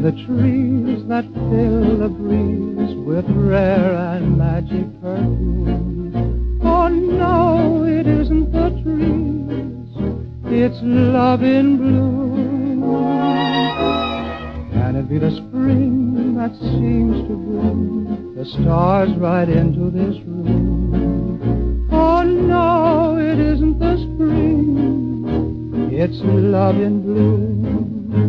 the trees that fill the breeze with rare and magic perfume. Oh no, it isn't the trees, it's love in bloom. And it'd be the spring that seems to bring the stars right into this room. Oh no, it isn't the spring, it's love in bloom.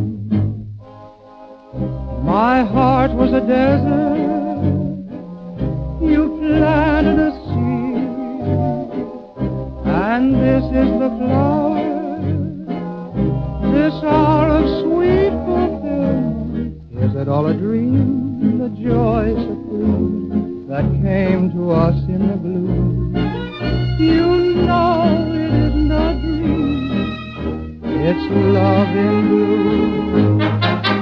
My heart was a desert, you planted a seed, and this is the flower, this hour of sweet fulfillment. Is it all a dream, the joy supreme that came to us in the gloom? You know it isn't a dream, it's love in bloom.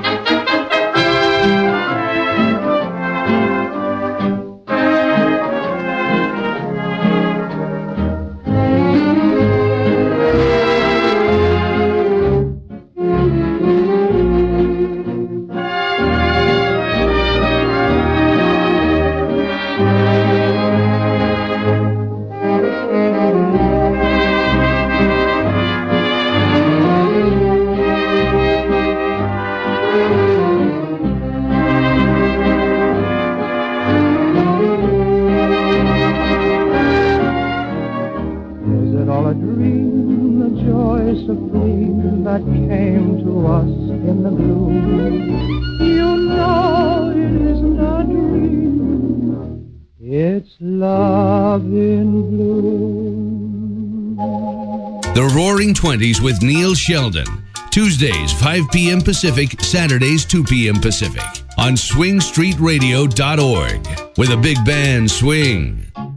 Supreme that came to us in the gloom. You know it isn't a dream, it's love in bloom. The Roaring Twenties with Neil Sheldon. Tuesdays, 5 p.m. Pacific, Saturdays, 2 p.m. Pacific. On swingstreetradio.org. With a big band swing.